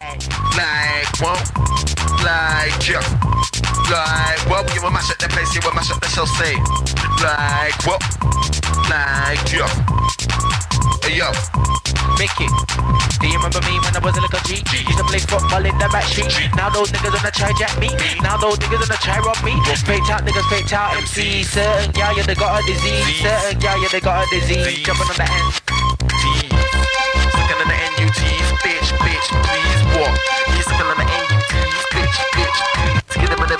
Like what? Like yeah. Like what? You will mash up the place, you will mash up the show, say. Like what? Like yeah. Hey yo. Mickey, do you remember me when I was a little G? Used to play football in the back street. Now those niggas wanna try jack me. Now those niggas wanna try rob me. Faked out niggas, faked out MC. Certain gal, yeah, they got a disease. Certain gal, yeah, they got a disease. Jumping on the end. Sucking on the NUTs, bitch, please walk. He's sucking on the NUTs, bitch, please. Get them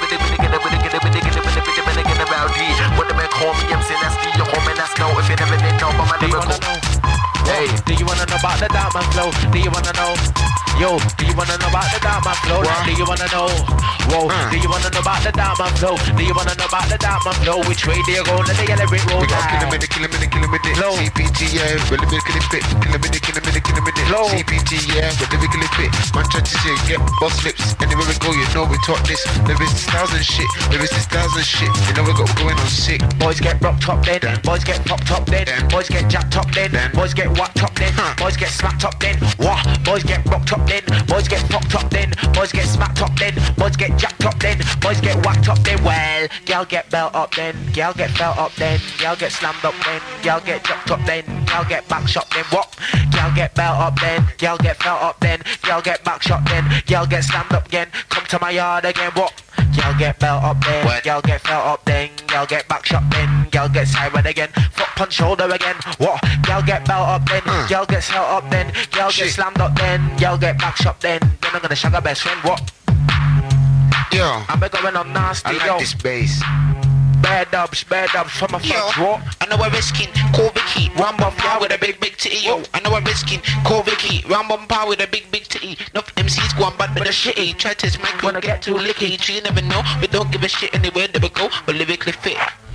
rowdy. What the man call me, I'm saying that's the home and that's no. If you never did know, but my lyrical. Hey, do you wanna know about the diamond flow? Do you wanna know? Yo, do you wanna know about the diamond flow? Do you wanna know? Whoa, do you wanna know about the diamond flow? Do you wanna know about the diamond flow? Which way do you go? Let the yellow brick roll. Kill a minute. Flow. CPT, yeah, really kill it. Kill a minute. Flow. CPT, yeah, really kill it. Man, try to say, get boss lips. Anywhere we go, you know we talk this. There is 1,000 shit. You know we got going on sick. Boys get rocked up then. Boys get popped up then. Boys get jacked up then. Boys get whacked up then. Boys get smacked up then. What? Boys get rocked up then. Boys get popped up then. Boys get smacked up then. Boys get jacked up then. Boys get whacked up then. Well, gal get belt up then. Gal get felt up then. Gal get slammed up then. Gal get jacked up then. Gal get back shot then. What? Gal get belt up then. Gal get felt up then. Gal get back shot then. Gal get slammed up again. Come to my yard again. What? Gal get belt up then. Gal get felt up then. Gal get back shot then. Gal get siren again. Foot punch shoulder again. What? Gal get belt up then. Gal get held up then. Gal get slammed up then. Gal get back shot then. Then I'm gonna shag her best friend. What? Yo, I'm going on nasty. I like yo. this bass. Bare dubs from a front. What? I know we're risking, call Vicky, run bum power with a big titty, yo. I know we're risking, call Vicky, run bum power with a big titty. No MCs go on bad with the shitty. Try to smack wanna get too licky. You never know, we don't give a shit anywhere that we go. But lyrically fit.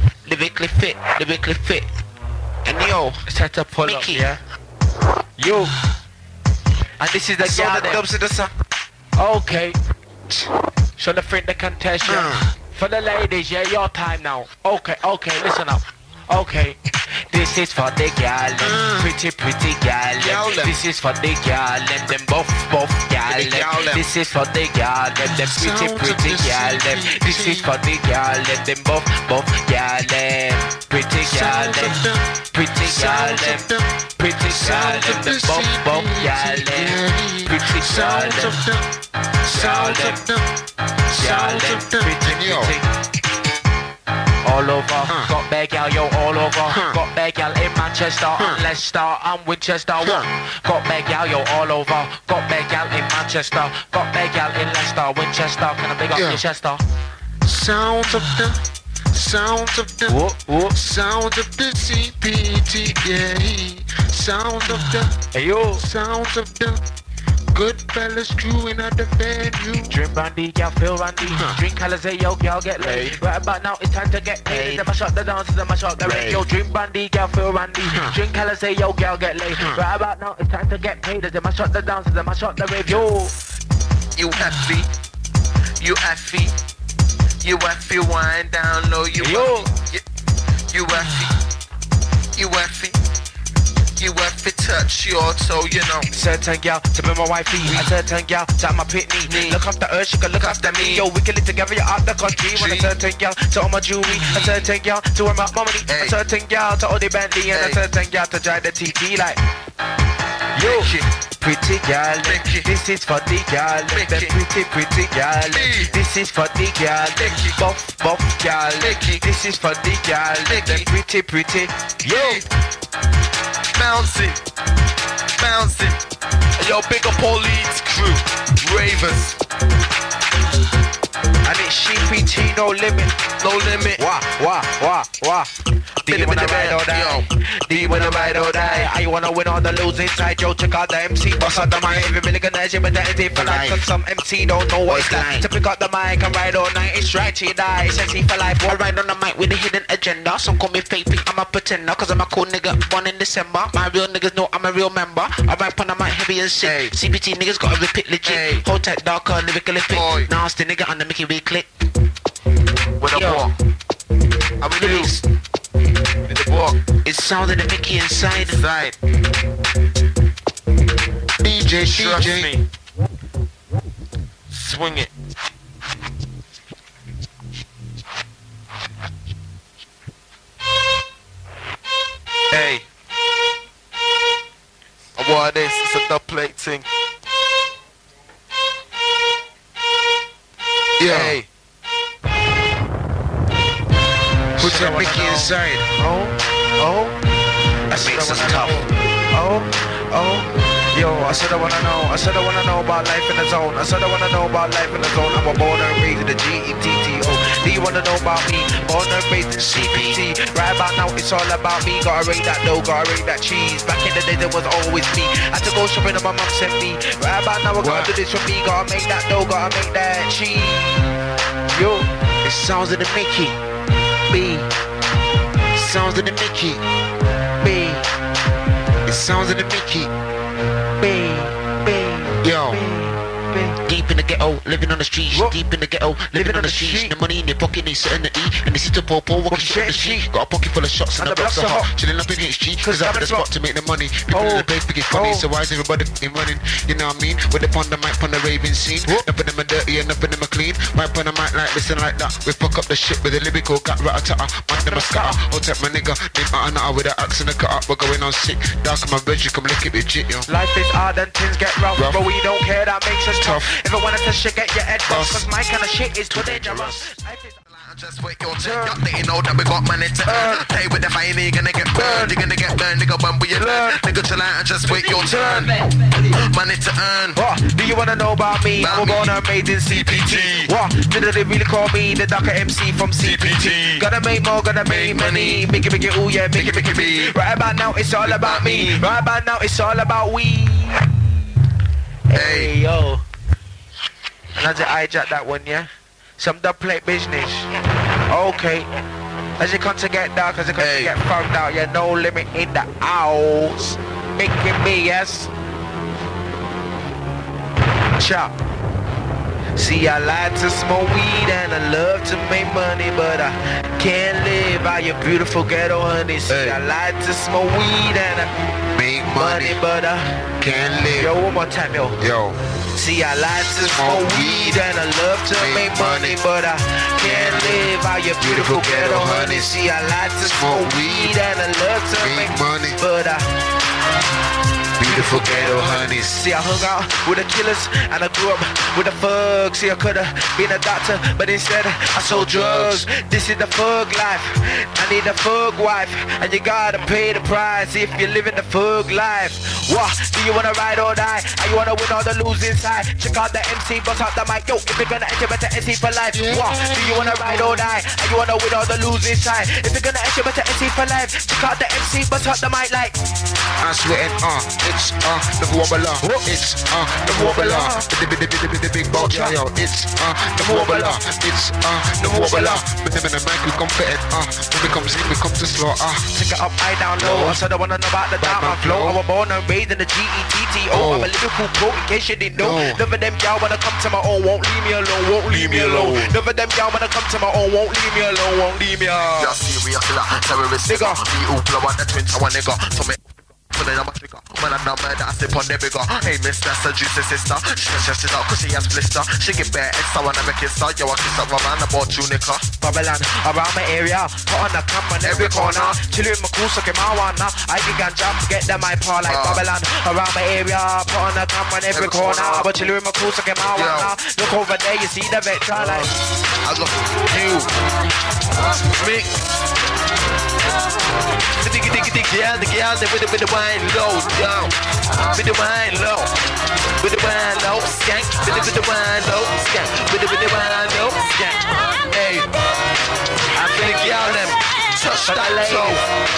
And yo, Set a pull Mickey. up, yeah. Yo. And this is the So gal the dubs of the song. Okay. So the friend that contest, yeah. For the ladies, yeah, your time now. Okay, listen up. Okay. This is for the gal, pretty gal. This is for the gal, them both gal. This is for the gal, them pretty gal. This is for the gal, them both gal. Pretty gal, pretty gal, them both gal. Pretty gal, pretty. All over, got bad gal, yo, all over. Got bad gal in Manchester, and Leicester, and Winchester. Got bad gal, yo, all over. Got bad gal in Manchester, got bad gal in Leicester, Winchester. Can I big up your Chester? Sounds of the Sounds of the CPT, yeah. Sounds of the Sounds of the good fellas crewing at the venue. Drink brandy, gal feel randy. Drink Alizé, yo, gal get laid. Right about now, it's time to get paid. Them I shot the dancers, them I shot the radio. Drink brandy, gal feel randy. Drink Alizé, yo, gal get laid. Right about now, it's time to get paid. Them I shot the dancers, them I shot the radio. You happy? You happy? You happy? Wind down low. You happy? You happy? You happy? You have to touch your toe, you know. Certain gal to be my wifey. A certain gal to my pitney. Look after her, she can look after me. Yo, we can live together, you're out the country. Want a certain gal to all my jewelry. A certain gal to wear my money. A certain gal to all the Bentley. And a certain gal to drive the TT like. Yo, pretty gal. This is for the gal. The pretty gal. This is for the gal. Buff gal. This is for the gal. The pretty. Yo. Bouncing. Yo, big up all Leeds crew, Ravers. And it's CPT, no limit. Wah. Do you wanna ride or die? Do you wanna ride or die? I wanna win all the losing side. Yo, check out the MC, boss out the mic. Every million you with the NT for life. Cause some MC don't know what it's like to pick up the mic and ride all night. It's right to die, it's NT for life. I ride on the mic with a hidden agenda. Some call me fake, I'm a pretender. Cause I'm a cool nigga, born in December. My real niggas know I'm a real member. I rap on the mic heavy and sick. CPT niggas gotta repeat legit. Hold tight, darker, lyrically fit. Nasty nigga on the Mickey V click. With a walk. How we do? With the walk. It sounded the Mickey inside. DJ. Trust me. Swing it. Hey. What this? It's a dub plate thing. Yeah. Hey. Put that Mickey inside. Oh, That makes us tough. yo, I said I wanna know about life in the zone. I said I wanna know about life in the zone. I'm a born and raised in the GETTO. Do you wanna know about me? Born and raised in CPT. Right about now, it's all about me. Gotta rate that dough, gotta rate that cheese. Back in the day, there was always me. I had to go shopping and my mom sent me. Right about now, I gotta do this for me. Gotta make that dough, gotta make that cheese. Yo, It sounds of the Mickey. B, Sounds of the Mickey. B, It sounds of the Mickey. B, B, Yo. B. Deep in the ghetto, living on the streets. What? Deep in the ghetto, living on the streets. No money in your pocket, need certain to eat. And this is the popo, walking shit on the street. Got a pocket full of shots and the blocks are hot. Chilling up against G, cause I'm the spot to make the money. People in the place get funny, so why is everybody f***ing running? You know what I mean? With the on the mic, on the raving scene. None of them are dirty and none of them are clean. Mic on the mic like this and like that. We fuck up the shit with a lyrical cat rat-a-tat-a. Man, them a scatter. Hold tight my nigga, name out with an axe and a cut up. We're going on sick. Dark on my veg, you come lick it with jit, yo. Life is hard and things get rough, but we don't care, that makes us tough. If I wanna test shit, get your head bust, cause my kind of shit is too dangerous. Life is Just wait your turn. They know that we got money to earn. Play with the fire, you're gonna get burned. You're gonna get burned, nigga, when will you learn? Nigga, chill out and just wait your turn. Money to earn. what? Do you wanna know about me? I'm born and raised in CPT. What? Did they really call me the darker MC from CPT? Gotta make more, gotta make money. Make it, ooh yeah, make it be. Right about now, it's all about me. Right about now, it's all about we. Hey, yo. And I just hijack that one, yeah? Some dub plate business. Okay. As it comes to get dark, as it comes to get found out, yeah, no limit in the house. Making me, yes. Chop. See, I like to smoke weed and I love to make money, but I can't live out your beautiful ghetto, honey. See, I like to smoke weed and I Make money, but I can't live. Yo, one more time, yo. Yo. See, I like to smoke weed and I love to make money, but I can't live out your beautiful ghetto, honey. See, I like to smoke weed and I love to make money, but I Beautiful ghetto honeys. see, I hung out with the killers and I grew up with the thugs. See, I could've been a doctor, but instead I sold drugs. This is the thug life. I need a thug wife, and you gotta pay the price if you're living the thug life. What? Do you wanna ride or die? Or you wanna win or the lose inside? Check out the MC, bust out the mic. Yo, if you're gonna enter, better MC for life. What? Do you wanna ride or die? Or you wanna win or the lose inside? If you're gonna enter, better MC for life. Check out the MC, bust out the mic like. I'm sweating, it's the wobbler. It's the wobbler. The big box, yo. It's the wobbler. It's the wobbler. But them in the mic, we come fitted. When we come in, we come to slaughter. Take it up, high, down, low. I said I wanna know about the diamond flow. I was born and raised in the GETTO. I'm a Liverpool pro, in case you didn't know. None of them y'all wanna come to my own, won't leave me alone, won't leave me alone. None of them y'all wanna come to my own, won't leave me alone, won't leave me alone. You're serious, terrorist nigga. We all blow out the twin tower nigga. So me pulling on my trigger. When I know murder, I sip on the bigger. Hey miss, that's a juicy sister. She stretches it out cause she has blister. She get bare extra, I never kiss her. Yo, I kiss up my man, I bought you nigga. Babylon, around my area, put on the camp on every corner. Chillin' my cool, suckin' marijuana. I think I jump, get them my paw like Babylon. Around my area, put on the camp on every corner. But chillin' my cool, suckin' marijuana. Look over there, you see the Vectra like. I got you, mix. Yeah, the girl, with the wine low, down. With the wine low, with the wine low, skank. With the wine low, skank. With the wine low, skank. Hey, I feel the girl them touch that toe.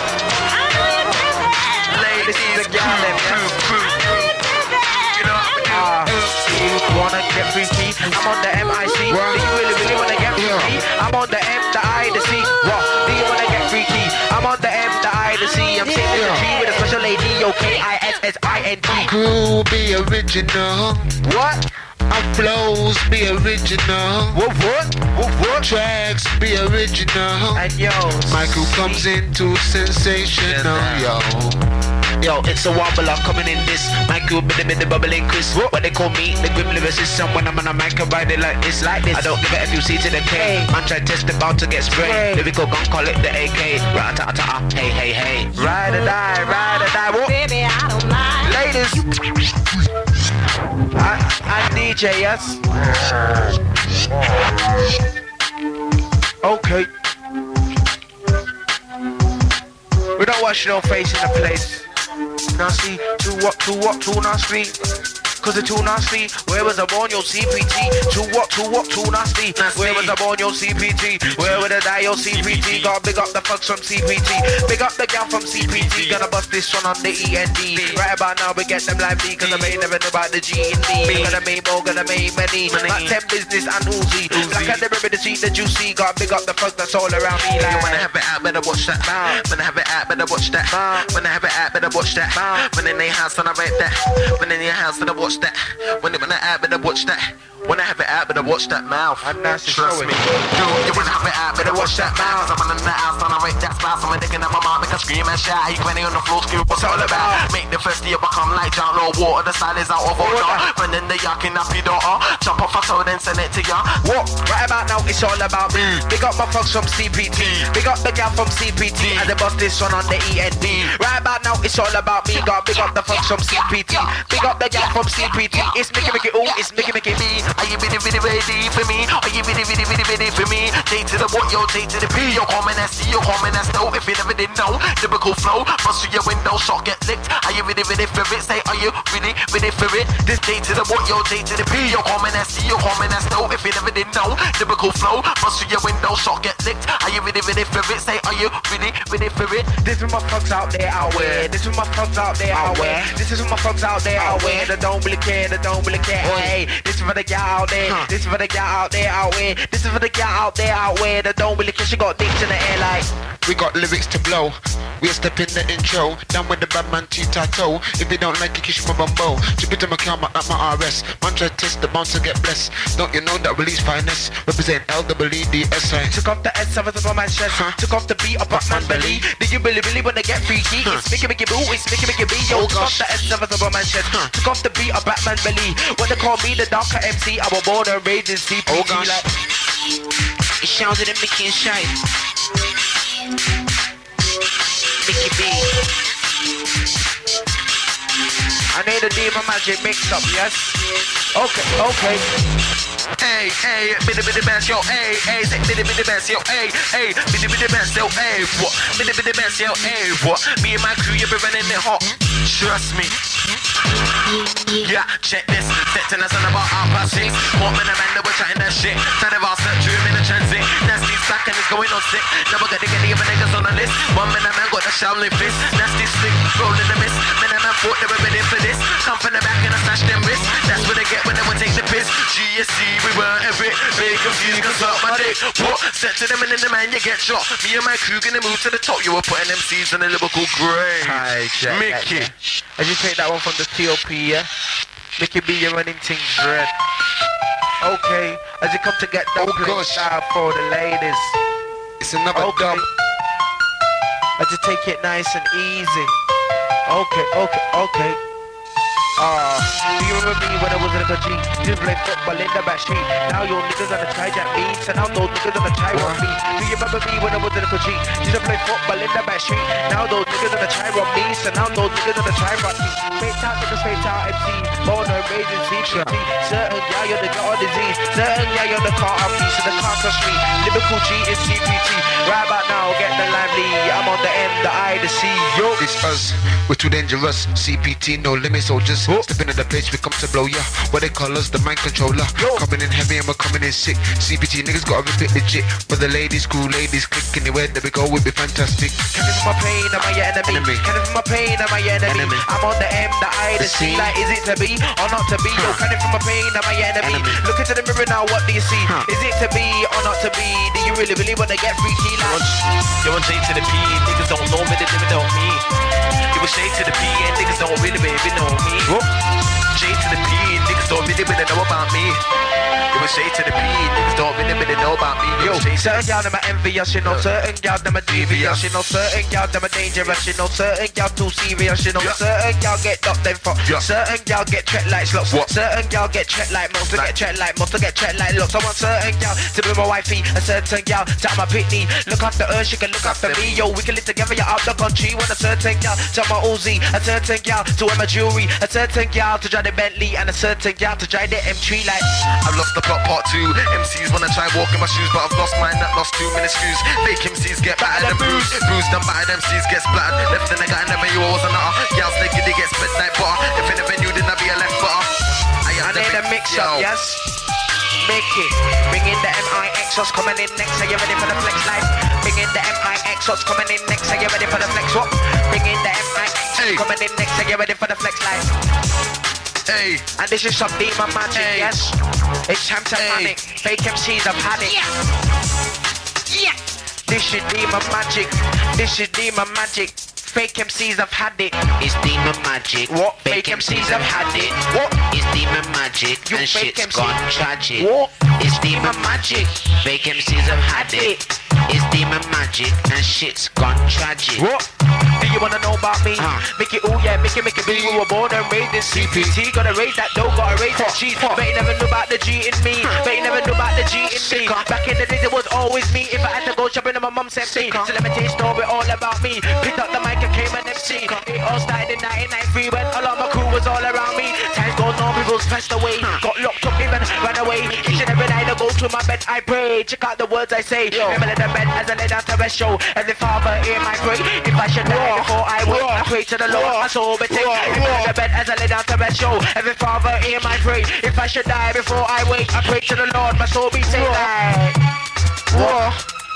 This is the girl them, You know what you wanna get freaky? I'm on the MIC. Do you really wanna get freaky? I'm on the M, the I, the C. What? Do you wanna get freaky? I'm on the M, the I, the C. I'm sitting in the G with a special lady. KISSINT. Crew be original. What? Our flows be original. What? Tracks be original. And yo, Michael comes into sensational, yo. Yo, it's a wobbler coming in this. My crew bit the bubbling crisp. What they call me, the grim lyricist. Someone I'm on a mic and ride it like this. I don't give a FUC to the K. Man try test about to get sprayed. Lyrical gun, call it the AK. Rat-a-ta-ta, hey, hey, hey. Ride or die, what? Baby, I don't mind. Ladies, I DJ, yes. Okay. We don't wash no face in the place. Now see, too nasty. Cause it's too nasty. Where was I born, your CPT? Too nasty. Where was I born, your CPT? Where would I die, your CPT? Gotta big up the fucks from CPT. Big up the gal from CPT. Gonna bust this one on the END. Right about now we get them lively. Cause I may never know about the G and D. Gonna make more, gonna make many. Like 10 business and Uzi. Like I never really see the juicy. Gotta big up the fuck that's all around me. Like, when I have it out, better watch that. When I have it out, better watch that. When I have it out, better watch that. When in their house, when I rate that. When in your house, then I watch that. When I out, better watch that. When I have it out, better watch that mouth. Trust me. You wanna have it out, better watch that mouth. I'm in the house, and I rate that smile. So I'm thinking that my mom make a scream and shout. You granny on the floor, scream, what's all about? Make the first year become like John Law water. The style is out of order. When in the yakin up, you don't jump off a toe, then send it to ya. What? Right about now, it's all about me. Big up my folks from CPT. Big up the gal from CPT. And the bust this one on the END. Right about now, it's all about me. Got big up the folks from CPT. Big up the gal from CPT. It's Mickey ooh, it's Mickey me. Are you really ready for me? Are you really ready for me? J to the what, yo, J to the P. Yo, comment as C, yo, comment as no. If you never did know, typical flow. Bust through your window, shot get licked. Are you really for it? Say, are you really for it? This J to the what, yo, J to the P. Yo, comment as C, yo, comment as no. If you never did know, typical flow. Bust through your window, shot get licked. Are you really for it? Say, are you really for it? This is my fucks out there, out where. This is my fucks out there, out where. This is my fucks out there, out where. They don't really care, Hey, this is for the gal out there. This is for the gal out there, out where. This is for the gal out there, out where. They don't really care, she got dicks in the air like. We got lyrics to blow. We'll step in the intro. Down with the bad man T-Tato. If you don't like it, kiss my bumbo. Chip it to my camera at my RS. Man try to test the bounce to get blessed. Don't you know that release finest? Represent LWDSI. Took off the S7 of my chest. Took off the beat of Batman belly. Did you really wanna get freaky? It's Mickey boo, it's Mickey boo. Yo, took off the S7 of my chest. Took off the beat of Batman belly. When they call me the darker MC, I was born and raised in CPT. Oh gosh. Like, It sounds like Mickey and Shine. Mickey B. I need a demon magic mix up, yes? Okay. Hey, bitty bass, yo, hey, say bitty bass, yo, hey, bitty bass, yo, hey, what? Bitty bass, yo, hey, what? Me and my crew, you be running it hot. Trust me. Yeah, check this. Setting us on about 6:30. What man and man that we're chatting that shit. Time of our search room in the transit. Nasty's back and it's going on sick. Never gonna get the other niggas on the list. One man and man got the Shaolin fist. Nasty slick, rolling the mist. Man and man thought they were ready for this. Come from the back and I smash them wrists. That's what they get when they would take the piss. GSC, we weren't a bit. Very confused cause up my dick. What? Set to them and in the man you get shot. Me and my crew gonna move to the top. You were putting MCs on the lyrical grave. Mickey. I just take that one from the TOP, yeah? Mickey B, you're running things red. Okay, as you come to get that style for the ladies. It's another dub. I just take it nice and easy. Okay. Do you remember me when I was in a G? Just play football in the back street. Now your niggas on the try jack me. So now those niggas on the try rob me. Do you remember me when I was in a G? Just play football in the back street. Now those niggas on the try rob me. So now those niggas on the try rob me. Straight out niggas, straight out MC. Born and raised in CPT. Certain guy on the gut disease. Certain guy on the car off me. So the car touch me. Lyrical G is CPT. Right about now, get the lively. I'm on the M, the I, the C. Yo. It's us. We're too dangerous. CPT, no limit soldiers. Stepping in the place, we come to blow ya. What they call us, the mind controller. Coming in heavy and we're coming in sick. CPT niggas gotta rip it legit. For the ladies, cool ladies, click anywhere that we go, we'll be fantastic. Can it from my pain, am I your enemy? Can it from my pain, am I your enemy? I'm on the M, the I, the C. Like, is it to be or not to be? Yo, can it from my pain, am I your enemy? Look into the mirror now, what do you see? Is it to be or not to be? Do you really wanna get freaky like? You want J to the P, niggas don't know me, they never know me. You want J to the P and niggas don't really baby know me. J to the P, niggas Niggas don't really know about me. It was straight to the P. Niggas don't really know about me. Yo, certain gal them are envious, you know. Certain gal them are devious, you know. Certain gal them are dangerous, you know. Certain gal too serious, you know. Certain gal get knocked them for. Certain gal get checked like slots. Certain gal get checked like most to get checked like most to get checked like looks. I want certain gal to be my wifey. A certain gal to my pitney. Look after her, she can look after me. Yo, we can live together, you're out the country. Want a certain gal to my Uzi. A certain gal to wear my jewelry. A certain gal to drive the Bentley. And a certain gal to drive the M3 like. I've lost the plot part 2. MCs wanna try walk in my shoes, but I've lost mine, that lost too many screws. Fake MCs get battered and bruised. Bruised and battered MCs get splattered. Left in the guy, never you was another. Gals naked, they get spent like butter. If in the venue, then I'll be a left butter. I need a mix up, yes. Make it. Bring in the MIX, what's coming in next? Are you ready for the flex life? Bring in the MIX, what's coming in next? Are you ready for the flex what? Bring in the MIX, coming in next? Are you ready for the flex life? Hey. And this is some demon magic, yes. It's time to panic. Fake MCs, I've had it. Yeah. This is demon magic. This is demon magic. Fake MCs, I've had it. It's demon magic. What? Fake MCs, I've had it. What? It's demon magic. You and fake shit's MC. gone tragic. What? It's demon magic. Fake MCs, I've had it. It's demon magic and shit's gone tragic. What? Do you wanna know about me? Make it, oh yeah, make it big. We were born and raised in CPT. Gotta raise that dough, gotta raise that cheese. Bet you never knew about the G in me. Bet you never knew about the G in me. Back in the days it was always me. If I had to go shopping, my mum sent me. So let me tell you a story all about me. Picked up the mic and came an MC. It all started in 1993 when a lot of my crew was all around me. Times goes on, people's passed away. Got locked up, even ran away. Each and every night I go to my bed, I pray. Check out the words I say. Remember the bed as I lay down to rest show. And the Father hear my pray. If I should die before I wake, I pray to the Lord, my soul be take. Remember the bed as I lay down to rest show. Every Father hear my pray. If I should die before I wake, I pray to the Lord, my soul be saved. War.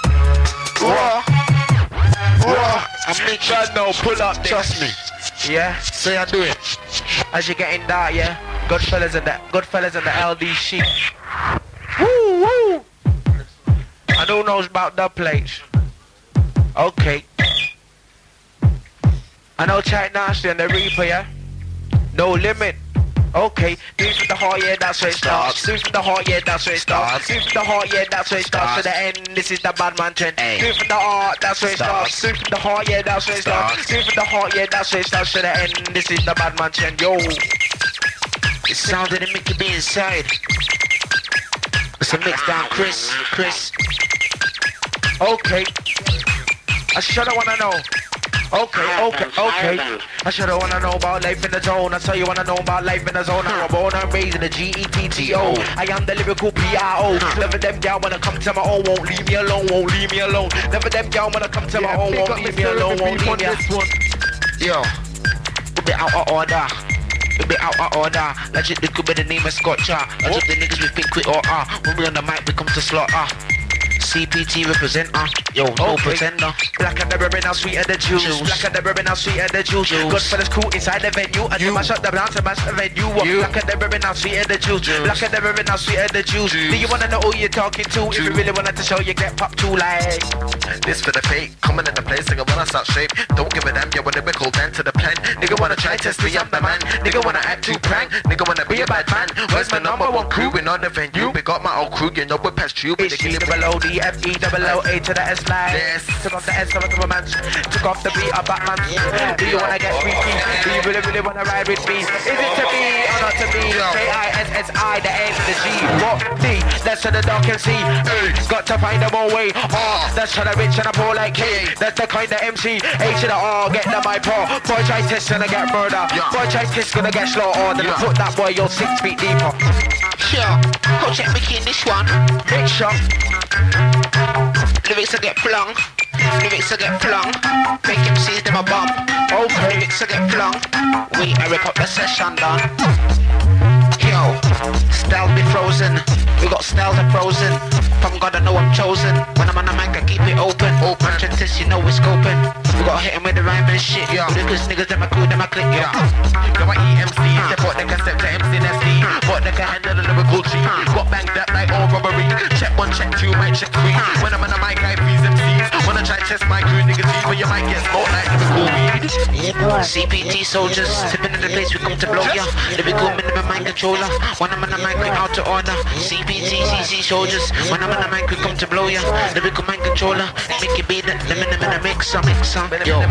I make sure no pull up this. Trust me. Yeah, Say I do it. as you getting dark, yeah. Goodfellas and the LD sheep. Woo woo. I don't know about the place. Okay. I know Chad Nasty and the Reaper, yeah. No limit. Okay, do it from the heart, yeah, that's where it starts. Do it from the heart, yeah, that's where it starts. Do it from the heart, yeah, that's where it starts. To the end, this is the bad man trend. Do it from the heart, that's where it starts. Do it from the heart, yeah, that's where it starts. Do it from the heart, yeah, that's where it starts. To the end, this is the bad man trend. Yo, It sounded and make it be inside. It's a mix down, Chris. okay. I shoulda wanna know. Okay. I shoulda wanna know about life in the zone. I tell you wanna know about life in the zone. I was born and raised in the GETTO. I am the lyrical PRO. Never them gal wanna come to my own, won't leave me alone, Never them gal wanna come to my own, won't leave me alone, won't leave me alone. Yo. We be out of order. Legit, it could be the name of Scotcha. I just the niggas we think we all are. When we on the mic, we come to slaughter. CPT representer, yo, no pretender. Black and the ribbon, how sweet are the juice. Black and the ribbon, how sweet are the juice. Goodfellas crew inside the venue. I do mash up the blast and mash the venue. Black and the ribbon, how sweet are the juice. Black and the ribbon, how sweet are the juice. Do you wanna know who you're talking to? If you really wanted to show, you get popped too like. This for the fake, coming in the place, nigga wanna start shape. Don't give a damn, yeah, when they call man to the plan. Nigga wanna try test me, I'm the man. Nigga wanna act too prank. Nigga wanna be a bad man. Where's my number one crew in on the venue? We got my old crew, you know we're past you. It's G-double-O-D-F-E-double-L-A to the S line. Yes. Took off the S, come to a man. Took off the beat, a Batman. Do you wanna get freaky? Do you really wanna ride with me? Is it to be or not to be? K-I-S-S-I, the N, the G. What? D, that's so the dog can see. Got to find a more way. R, that's for the rich and the poor like K. That's the kind of MC. H to the R, get the my pro. Boy try test, gonna get murder. Boy try test, gonna get slaughtered. Then put that boy, you're 6 feet deeper. Sure, go check me in this one. Big shot. Lyrics will get flung. Make MCs them a bomb. Okay. Lyrics will get flung. Wait, I rip up the session done. Yo, style be frozen. We got styles are frozen. From God I know I'm chosen. When I'm on the mic I keep it open. Open test, you know we're scoping. We gotta hit him with the rhyme and shit. Yeah. Because niggas them I cool, them I click. Yeah. Yo, I EMCs, they bought the concept to MC and SD. Bought the handle the lyrical G. Got banged up like all robbery. Check 1, check 2, might check 3. When I'm on the mic I freeze MCs. Wanna try test my crew niggas G, but you might get smoked like lyrical weed. CPT soldiers, sipping in the place we come to blow ya. Lyrical minimum mind controller. When I'm on the mic we out to order. CPT, CC soldiers. When I'm on the mic we come to blow ya. Lyrical mind controller. Make it be the minimum mixer. Yo.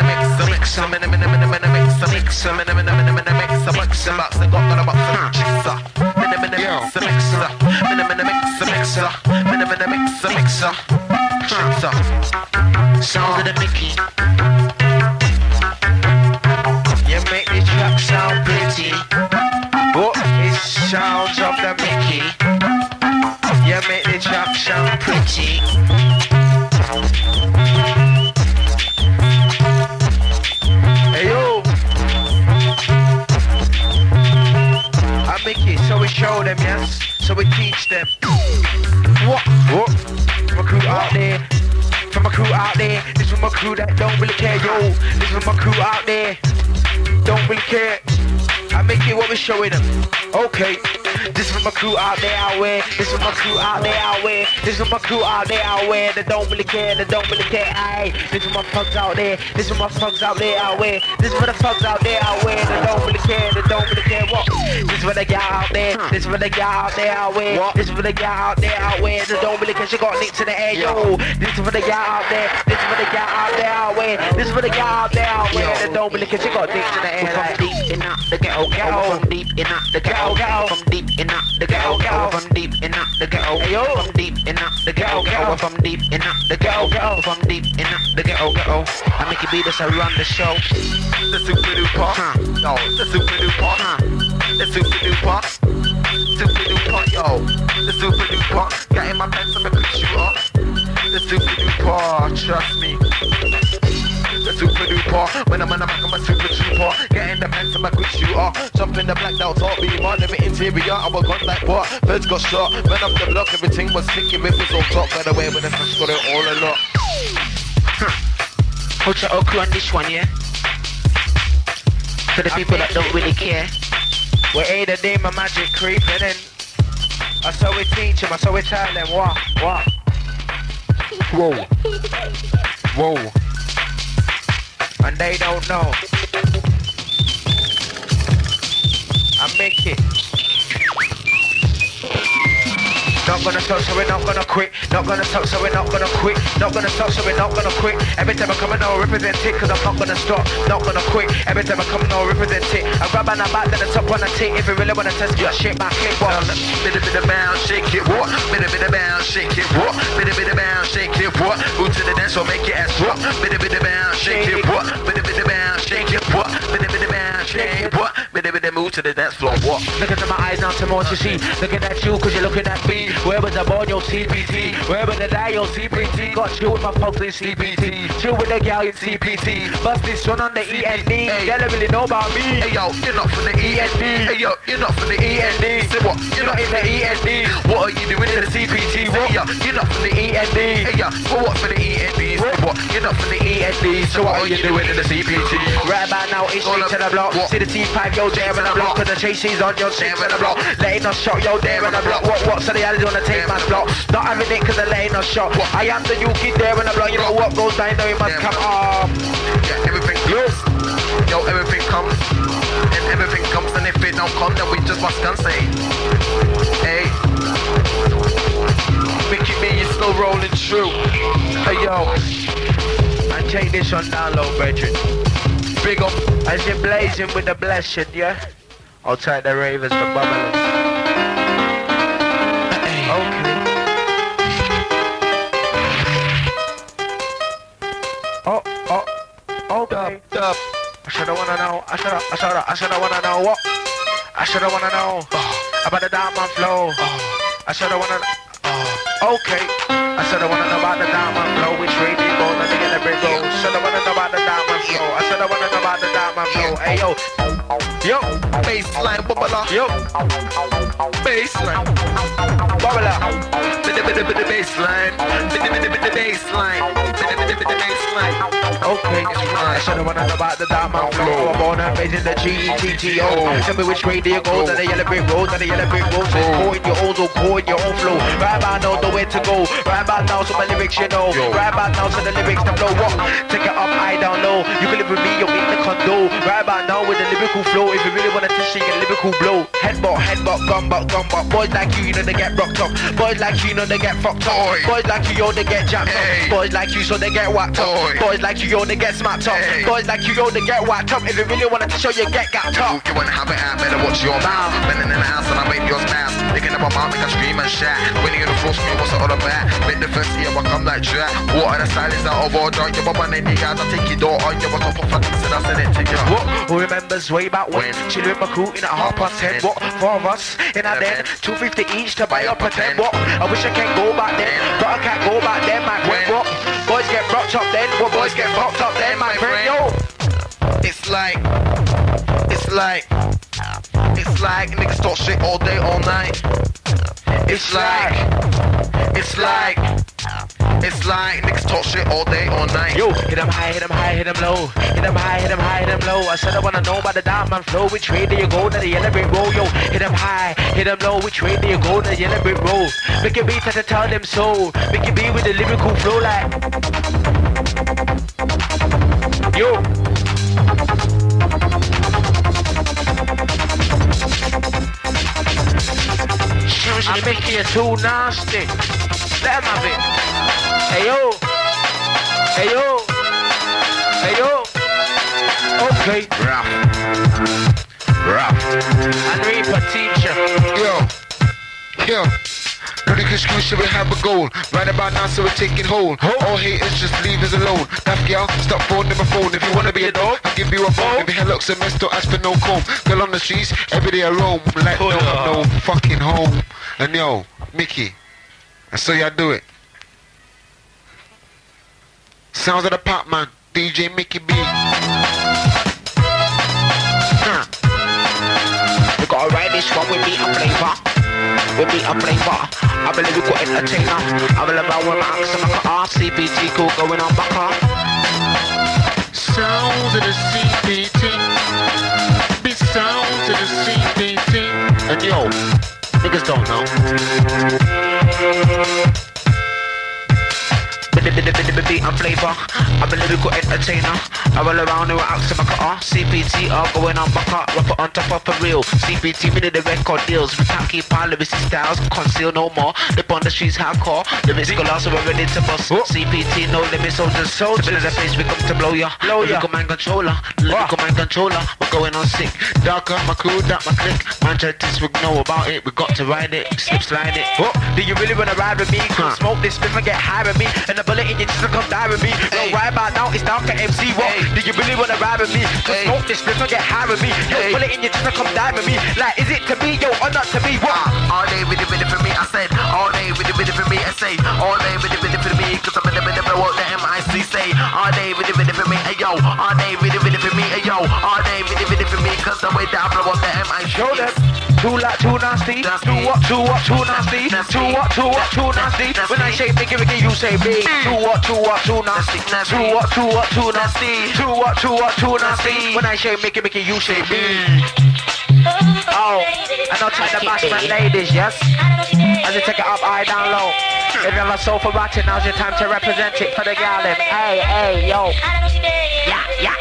Sound of the Mickey. You make the track sound pretty. What is sounds of the Mickey? You make the track sound pretty. Hey yo, I make it so we show them, yes, so we teach them. What? From a crew out there, from a crew out there. This is my crew that don't really care, yo. This is my crew out there, don't really care. I make it what we're showing them. Okay. This is my crew out there out where. This is my crew out there out where. This is my crew out there out where. They don't really care, they don't really care. Aye. This is my thugs out there. This is my thugs out there out where. This is for the thugs out there out where. They don't really care, they don't really care. What? This is for the gal out there. This is for the gal out there out where. What? This is for the gal out there out where. They don't really care. She got nicks in the air, yo. This is for the gal out there. This is for the gal out there out where. This is for the gal out there out where. They don't really care. She got nicks in the air. Like deep in the ghetto, ghetto. From deep in the ghetto, ghetto. From deep in the ghetto, ghetto. From deep in the ghetto, from deep in the ghetto, ghetto. From deep in the ghetto, ghetto. From deep in the ghetto, ghetto. I make it be this, I run the show. The super duper, yo. The super duper, the super duper, super duper, yo. The super duper, got in my pants, I'ma quick shoot off. The super duper, trust me. The super duper, when I'm on the back, I'm a super trooper. Get in the pants, I'm a quick shooter. Jump in the black, now talk me, man, never interior. I was gone like what? Birds got shot, ran up the block, everything was sticking, it was on top. By the way, when I just got it all a lot. Put your crew on this one, yeah? For the people that don't really care. We ain't a day, my magic creep, and then I saw we teach them, I saw we tell them, what? Whoa. Whoa. And they don't know. I make it. Not gonna stop, so we're not gonna quit. Not gonna stop, so we're not gonna quit. Not gonna stop, so we're not gonna quit. Every time I come, I'll represent it, cause I'm not gonna stop. Not gonna quit. Every time I come, I'll represent it. I grab on the back, then I top on the tick. If you really wanna test me, I shake my clip off. Bit of bounce, shake it, what? Bit of bounce, shake it, what? Bit of bounce, shake it, what? Move to the dance, so make it as what? Bit of bounce, shake it, what? Bit of bounce, shake it, what? Bit of bounce, shake it, what? Bit of move to the dance floor, what? Look into my eyes now, to more to see. Looking at you, cause you're looking at me. Where was I born, your CPT? Where was I die, your CPT? Got chill with my folks in CPT. Chill with the gal in CPT. Bust this one on the END. They don't really know about me. Hey yo, you're not from the END. Hey yo, you're not from the END. Say what? You're not in the END. What are you doing in the CPT? What? Hey yo, you're not from the END. Hey yo, for what for the END? Say what? You're not from the END. So what are you doing in the CPT? Right about now, it's straight to the block. See the T5, yo, there in the block. Cause the chases on your shit in the block. Letting us shot, yo, there in the block. What? So the alley's wanna take my block. Not having it cause they're letting us shot. I am the new kid there in the block. You know what goes down, though, you must come off. Yeah, everything comes. Yo, everything comes. And everything comes. And if it don't come, then we just must gun say, hey. Mickey me, you're still rolling true. Hey yo. And take this on download, brethren. Big up. As you're blazing with the blessing, yeah? I'll take the ravers for bubbling. Okay. Okay. Dub. I shoulda wanna know. I shoulda wanna know what? I shoulda wanna know about the diamond flow. I shoulda wanna. Okay. I shoulda wanna know about the diamond flow. Which radio goes? Let me get the big goal. Shoulda wanna know about the diamond flow. I shoulda wanna know about the diamond flow. Hey yo. Yo, Baseline, bubbler. yo, Baseline. bubbler. The baseline. The baseline. The baseline. Okay, I should've wanna know about the dark man flow. I'm born and raised in the GTTO. Tell me which way do you go? To the yellow brick road, to the yellow brick road. So it's core in your own, so core in your own flow. Right about now, know where to go. Right about now, so my lyrics you know. Right about now, so the lyrics to blow up. Take it up, I down low. You can live with me, you'll be in the condo. Right about now with the lyrical flow. If you really wanna test, you get lyrical blow. Headbutt, gunbutt. Boys like you know they get rocked up. Boys like you know they get fucked up. Boys like you, yo, they get jammed up. Boys like you, so they get whacked up. Boys like you, yo, they get smacked up. Boys like you, yo, they get whacked up. If you really wanted to show you get gapped up. You wanna have it out, better watch your mouth. Been in the house and I make yours mouth. Picking up a mouth, make a scream and shout. When you gonna force me, what's it all about? Make the first year, I come like Jack. What are the stylists out of order? You're my man, any guys, I take your door on. You're a top of fucking said I send it to you. What? Who remembers way back when? Chilling with my crew in a 10:30. What? 4 of us in a den. 250 each to buy up a 10. What? I wish I can go back then, but I can't go back then, my friend. What? Boys get rocked up then. What? Boys get rocked up then, my friend. Yo. It's like niggas talk shit all day, all night. It's like niggas talk shit all day, all night. Yo, hit 'em high, hit 'em high, hit 'em low. Hit 'em high, hit 'em high, hit 'em low. I said I wanna know about the diamond flow. Which way do you go to the yellow brick road? Yo, hit 'em high, hit 'em low. Which way do you go to the yellow brick road? Make it beat to tell them so. Make it be with the lyrical flow like. Yo. I'm making it too nasty. Let 'em have it. Hey yo. Hey yo. Hey yo. Okay. Rough. And Reaper teacher. Yo. No excuse, we have a goal. Right about now, so we're taking hold. All haters, just leave us alone. That girl, stop phoning my phone. If you wanna be a dog, I'll give you a bone. If your hair looks a mess, don't ask for no comb. Girl on the streets, every day I roam. Like no fucking home. And yo, Mickey, I saw y'all do it. Sounds of the pop man, DJ Mickey B. We gotta ride this one with me and flavor. With me and flavor. I believe we got entertainer. I believe I want my axe and my car. CPT cool going on back up. Sounds of the CPT. Big sounds of the CPT. And yo, niggas don't know. Beat and flavor. I believe we got entertainer. I roll around with axe and my car. CPT are going on back up. Rapper on top of a real. CPT winning the record deals. We can't keep our lyrics styles. Conceal no more. Lip on the streets hardcore. Lyrics go lost, so we're ready to bust. CPT no limits, soldiers. To build the place, we come to blow ya. Lyrical mind controller. Lyrical mind controller. We're going on sick. Darker, my crew, that my click. Manchester, we know about it. We got to ride it. Slip slide it. What? Do you really wanna ride with me? Come smoke this spliff and get high with me. And the bullet in your chest will come die with me. Yo, right about now, it's dark at MC. What? Do you really wanna ride with me? Come smoke this spliff and get high with me. Yo, bullet in your chest will come die with me. Like, is it to be, yo, or not to be? What? All day with it for me, I said. All day with it for me, I say. All day with it for me, cause I'm in the middle of what the MIC say. All day with it for me, ayo. All day with it for me, ayo. All day with it for me, cause I'm way down for what the MIC Show them. Too like too nasty. Too what, too nasty. Too what, too nasty. When I say Mickey, you say me. Too what, too nasty. Too what, too nasty. Too what, too nasty. When I say Mickey, you say me. Oh, and I'll take the bashment ladies, yes? As you take it up, high, down low. If you have a soul for ratchet, now's your time to represent it for the gal. Hey, yo. Yeah.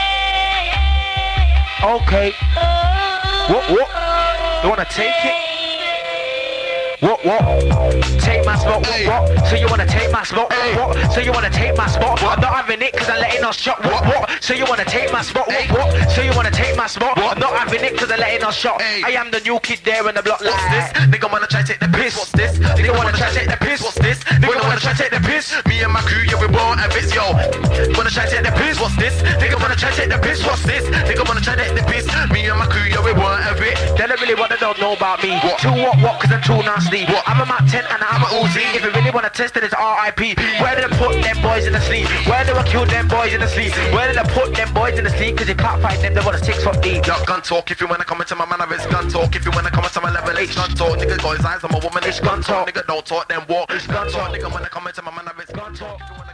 Okay. What? You wanna take it? What? Take my spot, what? So you wanna take my spot, what? So you wanna take my spot? I'm not having it cause I'm letting us shot, what? So you wanna take my spot, what? So you wanna take my spot? I'm not having it cause I'm letting us shot. I am the new kid there in the block like. What's this? Nigga wanna try to take the piss. What's this? Nigga wanna try to take the piss. What's this? Nigga wanna try to take the piss. Me and my crew, yeah, we born a bit, yo. Wanna try to take the piss. What's this? Nigga wanna try to take the piss. What's this? Nigga wanna try to take the piss. Me and my crew, yeah, we born a bit. They don't really wanna know know about me. What? Too what, cause I'm too nasty. What? I'm a Mac 10 and I'm a Uzi. If you really wanna test it, it's RIP. Where did I put them boys in the sleep? Where did I kill them boys in the sleep? Where did I put them boys in the sleep? Cause you can't fight them, they want a 6 foot deep. Yo, gun talk if you wanna come into my manner, it's gun talk. If you wanna come into my level, it's gun talk. Nigga got his eyes, I'm a woman, it's gun talk. Nigga don't talk, then walk. It's gun talk. Nigga wanna come into my manner, it's gun talk. If you wanna